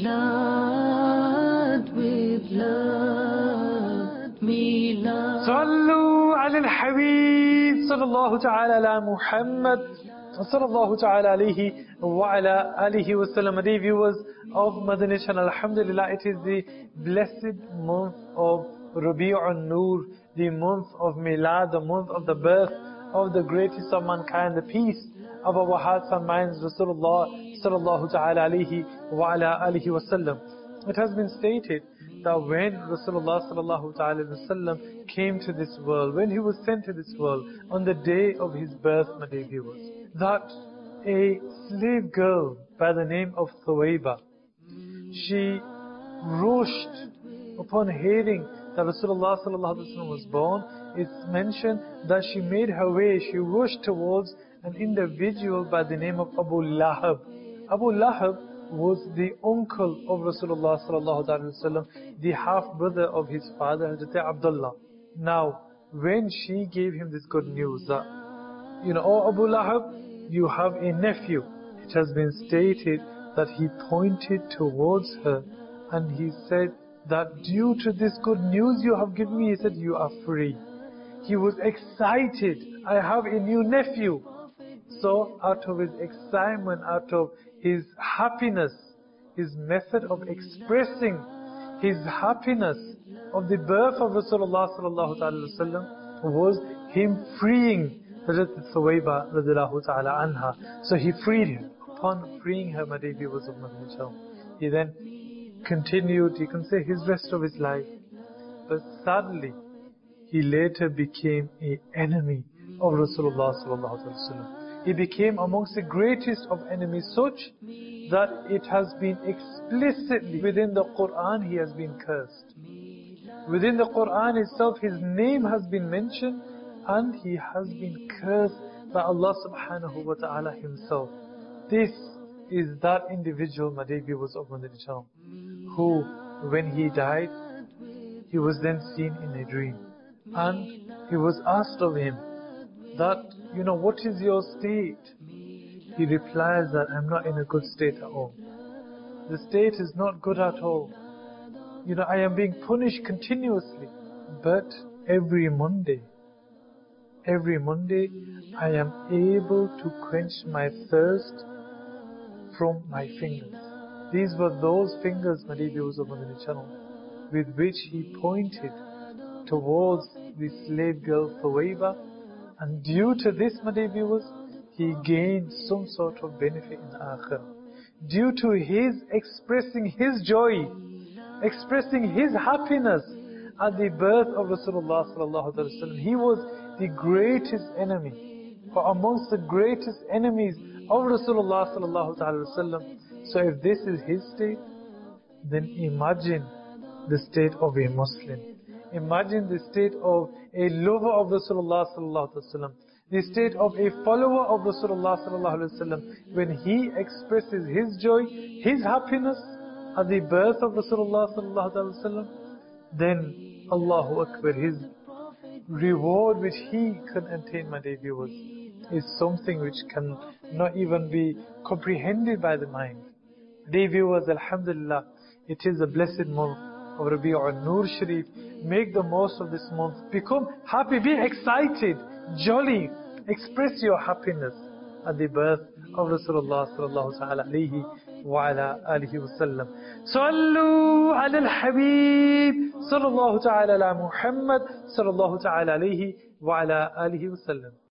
صلوا على الحبيب صلى الله تعالى على محمد صلى الله تعالى عليه وعلى آله وسلم. Dear viewers of Madani Channel, Alhamdulillah, it is the blessed month of Rabi'un Nur, the month of Milad, the month of the birth of the greatest of mankind, the peace of our hearts and minds, Rasulullah sallallahu ta'ala alayhi wa ala alihi wa sallam. It has been stated that when Rasulullah sallallahu ta'ala alayhi wa sallam came to this world, when he was sent to this world, on the day of his birth, my dear viewers, that a slave girl by the name of Thuwayba, she rushed upon hearing that Rasulullah sallallahu alaihi wasallam was born. It's mentioned that she made her way, she rushed towards an individual by the name of Abu Lahab. Abu Lahab was the uncle of Rasulullah sallallahu alaihi wasallam, the half brother of his father, Hazrat Abdullah. Now, when she gave him this good news that, oh Abu Lahab, you have a nephew, it has been stated that he pointed towards her and he said that due to this good news you have given me, he said, you are free. He was excited. I have a new nephew. So out of his excitement, out of his happiness, his method of expressing his happiness of the birth of Rasulullah sallallahu alaihi wasallam was him freeing Hazrat Thuwayba radiallahu ta'ala anha. So he freed her. Upon freeing her, my dear viewers of Madani Channel, he then continued, you can say, his rest of his life. But sadly, he later became an enemy of Rasulullah sallallahu alaihi wasallam. He became amongst the greatest of enemies, such that it has been explicitly within the Quran he has been cursed. Within the Quran itself his name has been mentioned and he has been cursed by Allah subhanahu wa ta'ala himself. This is that individual, my dear viewers of Madani Channel, who when he died, he was then seen in a dream. And he was asked of him that, what is your state? He replies that I'm not in a good state at all. The state is not good at all. I am being punished continuously. But every Monday, I am able to quench my thirst from my fingers. These were those fingers, my dear viewers of Madani Channel, with which he pointed towards the slave girl Thuwayba, and due to this, my dear viewers, he gained some sort of benefit in Akhirah. Due to his expressing his joy, expressing his happiness at the birth of Rasulullah sallallahu alaihi wasallam, he was the greatest enemy, or amongst the greatest enemies of Rasulullah sallallahu alaihi wasallam. So if this is his state, then imagine the state of a Muslim. Imagine the state of a lover of Rasulullah sallallahu alaihi wasallam, the state of a follower of Rasulullah sallallahu alaihi wasallam, when he expresses his joy, his happiness at the birth of Rasulullah sallallahu alaihi wasallam, then Allahu Akbar, his reward which he can attain, my dear viewers, is something which can not even be comprehended by the mind. Dear viewers, Alhamdulillah, it is a blessed month of Rabi'un Nur Sharif. Make the most of this month. Become happy, be excited, jolly. Express your happiness at the birth of Rasulullah sallallahu ta'ala alayhi wa ala alihi wa sallam. Sallu ala al-Habib sallallahu ta'ala ala Muhammad sallallahu ta'ala alayhi wa ala alihi wa sallam.